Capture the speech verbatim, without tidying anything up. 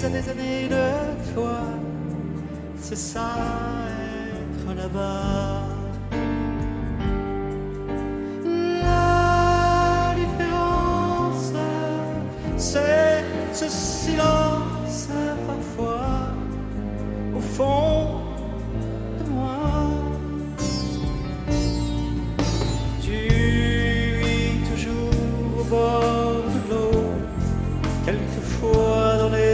des années, années de toi. C'est ça, être là-bas. La différence, c'est ce silence parfois au fond